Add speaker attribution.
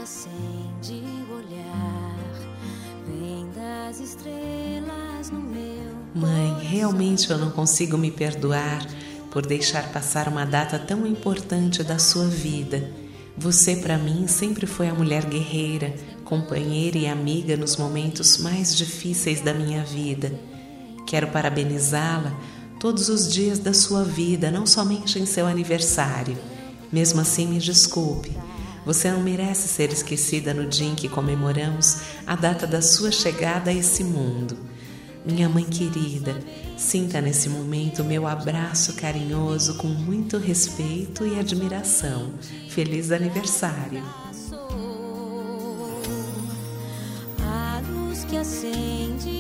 Speaker 1: acende o olhar, vem das estrelas no meu
Speaker 2: Mãe,
Speaker 1: coração.
Speaker 2: realmente eu não consigo me perdoar por deixar passar uma data tão importante da sua vida. Você, para mim, sempre foi a mulher guerreira, companheira e amiga nos momentos mais difíceis da minha vida. Quero parabenizá-la todos os dias da sua vida, não somente em seu aniversário. Mesmo assim, me desculpe. Você não merece ser esquecida no dia em que comemoramos a data da sua chegada a esse mundo. Minha mãe querida, sinta nesse momento meu abraço carinhoso com muito respeito e admiração. Feliz aniversário!
Speaker 1: A luz que acende